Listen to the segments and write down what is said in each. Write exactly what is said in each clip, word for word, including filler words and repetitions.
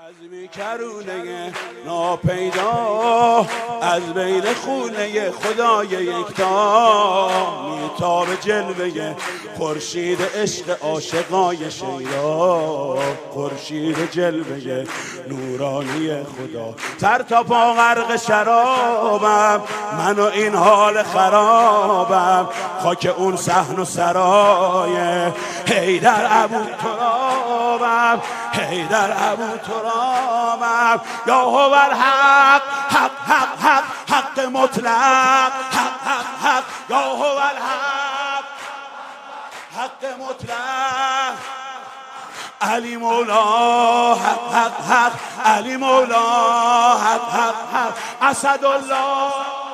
عزمی کرونه ناپیدا از بین خونه خدای یکتا میتاب جلوه خورشید عشق عاشقای شیدا خورشید جلوه نورانی خدا سر تا پا غرق شرابم من و این حال خرابم خاک اون صحن و سرای حیدر ابو ترابم حیدر ابو ترابم یا هو الحق حق حق حق حق مطلق حق حق حق یا هو الحق حق مطلق علی مولا حق حق حق علی مولا حق حق حق اسد الله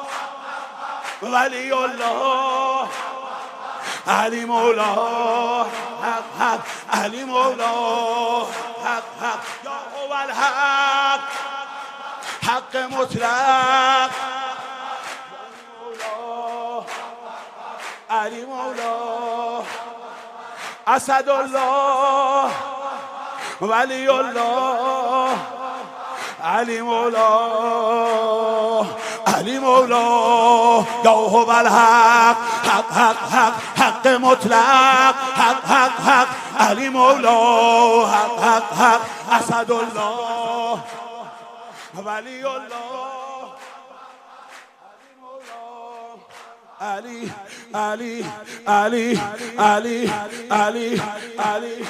ولی الله علی مولا حق حق علی مولا حق حق یا هو الحق حق مطلق علی مولا اسد الله ولی الله علی مولا علی مولا یا هو الحق حق حق حق حق مطلق حق حق حق علی مولا حق حق حق اسد الله ولی الله علی علی علی علی علی علی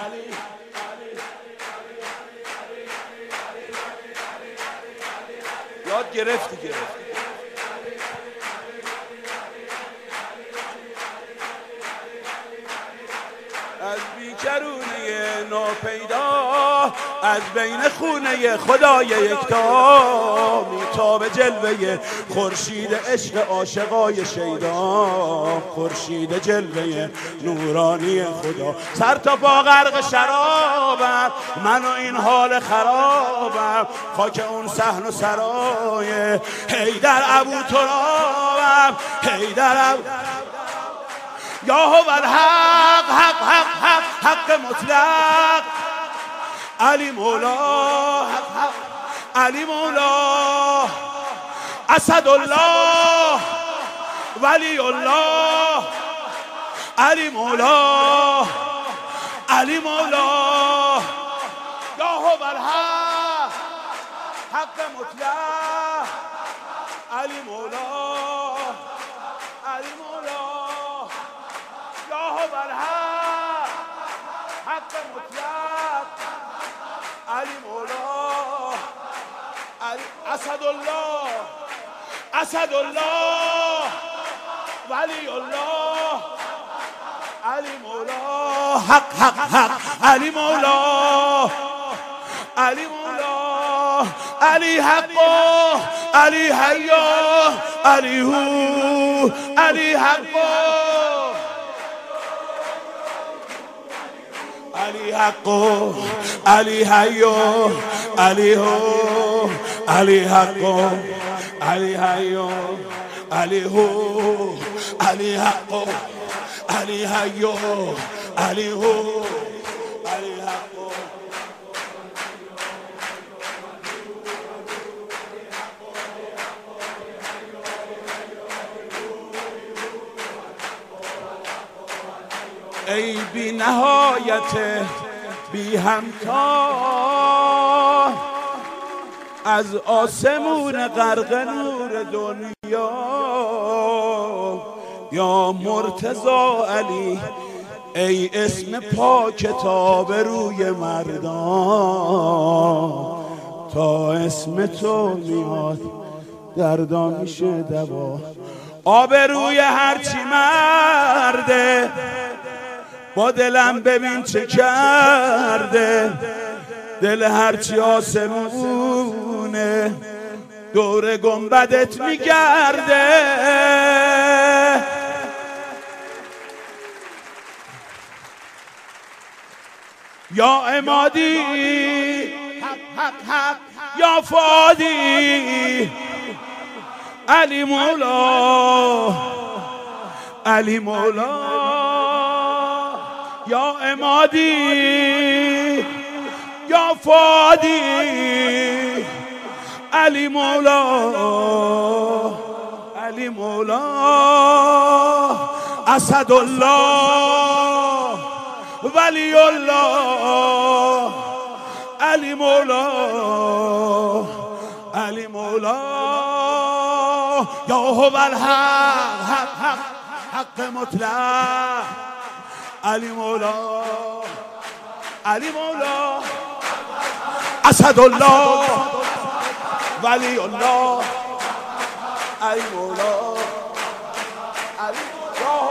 یاد گرفتی گرفتی از بیکرونه ناپیدا از بین خونه خدای یکتا میتاب جلوه خورشید عشق عاشقای شیدا خورشید جلوه نورانی خدا سر تا پا غرق شرابم من و این حال خرابم خاک اون صحن و سرای حیدر ابو ترابم حیدر ابو یا هو الحق حق حق حق حق مطلق علی مولا حق حق علی مولا اسد الله ولی الله علی مولا علی مولا یا هو الحق حق مطلق علی مولا علی مولا یا هو الحق حق مطلق علی مولا اسد الله اسد الله ولی الله علی مولا حق حق حق علی مولا علی مولا علی حق علی حیا علی هو علی حق علی حق علی حیا علی هو علی حق علی حیا علی هو علی حق علی حیا علی هو علی حق ای بی نهایت بی همتا از آسمون غرق نور دنیا یا مرتضی علی ای اسم پاک کتاب روی مردان تا اسم تو میاد دردا میشه دوا آب روی هرچی مرده با دلم ببین چه کرده دل هرچی آسمونه دور گنبدت میگرده یا عمادی حق حق حق یا فادی علی مولا علی مولا یا عمادی یا فادی علی مولا علی مولا اسدالله ولی الله علی مولا علی مولا یا هو الحق حق حق حق مطلق علی مولا علی مولا اسدالله ولی الله علی مولا علی یا هو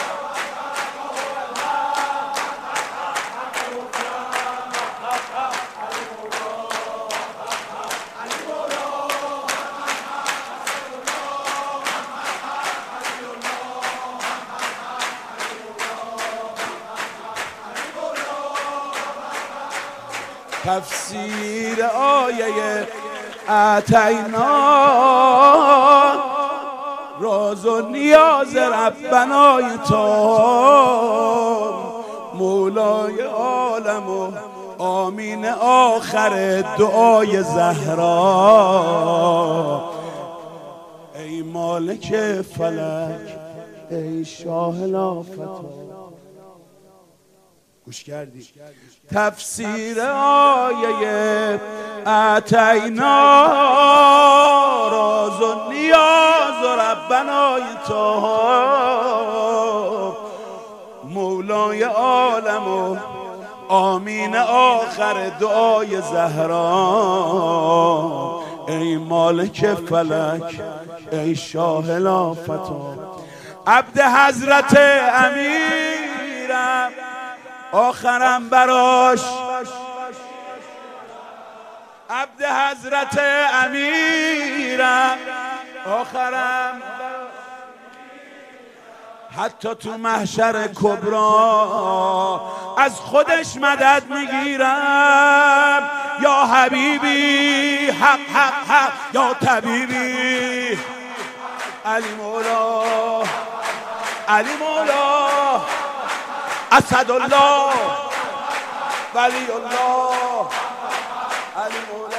تفسیر آیه اعطینا راز و نیاز ربنای تو مولای عالم و آمین آخر دعای زهرا ای مالک فلک ای شاه لافتا گوش کردی تفسیر آیه اعطینا راز و نیاز و ربنای تو مولای عالم و آمین آخر دعای زهرا ای مالک فلک ای شاه لافتا عبد حضرت امیرم آخرم براش عبد حضرت امیرم آخرم حتی تو محشر کبرا از خودش مدد میگیرم یا حبیبی حق حق حق یا طبیبی علی مولا علی مولا اسدالله ولی الله علی مولا